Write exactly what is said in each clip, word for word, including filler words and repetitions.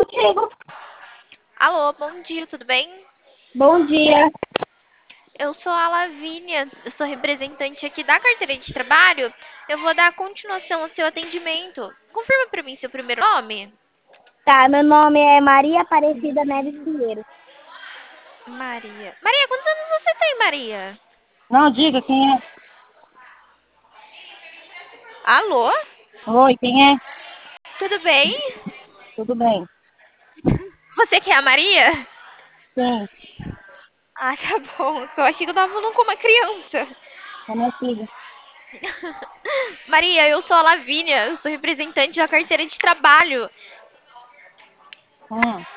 contigo. Alô, bom dia, tudo bem? Bom dia. Eu sou a Lavínia, eu sou representante aqui da carteira de trabalho. Eu vou dar continuação ao seu atendimento. Confirma pra mim seu primeiro nome. Tá, meu nome é Maria Aparecida Neves Pinheiro. Maria. Maria, quantos anos você tem, Maria? Não, diga quem é. Alô? Oi, quem é? Tudo bem? Tudo bem? Você que é a Maria? Sim, Ah, tá bom. Eu achei que eu tava falando com uma criança. é minha filha. Maria, eu sou a Lavínia, eu sou representante da carteira de trabalho. Hum,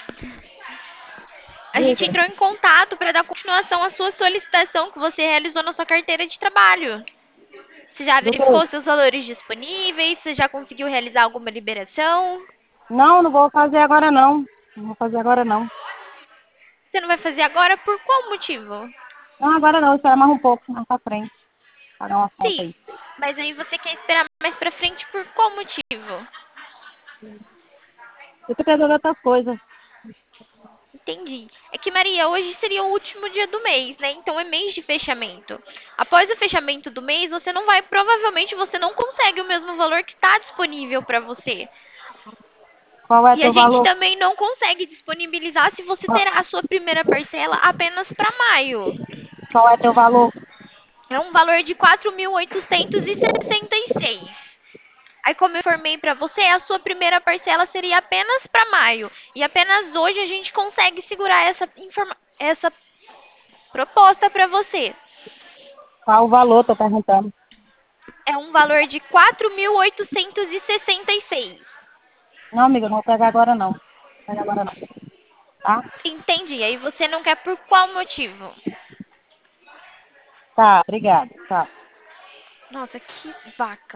A gente diga. entrou em contato para dar continuação à sua solicitação que você realizou na sua carteira de trabalho. Você já Do que? verificou seus valores disponíveis? Você já conseguiu realizar alguma liberação? Não, não vou fazer agora não. Não vou fazer agora não. Você não vai fazer agora por qual motivo? Não, agora não. Espera mais um pouco, mais pra frente. Pagar uma conta Sim, aí. mas aí você quer esperar mais pra frente por qual motivo? Eu tô pensando em outras coisas. Entendi. É que, Maria, hoje seria o último dia do mês, né? Então é mês de fechamento. Após o fechamento do mês, você não vai, provavelmente você não consegue o mesmo valor que está disponível para você. Qual é E a teu gente valor? também não consegue disponibilizar se você Qual, terá a sua primeira parcela apenas para maio. qual é teu valor? É um valor de quatro mil oitocentos e sessenta e seis. Aí, como eu informei para você, a sua primeira parcela seria apenas para maio. E apenas hoje a gente consegue segurar essa, informa essa proposta para você. Qual o valor, tô perguntando. É um valor de quatro mil oitocentos e sessenta e seis. Não, amiga, não vou pegar agora não. Não vou pegar agora não. Tá? Entendi. Aí você não quer por qual motivo? Tá, obrigada. Tá. Nossa, que vaca.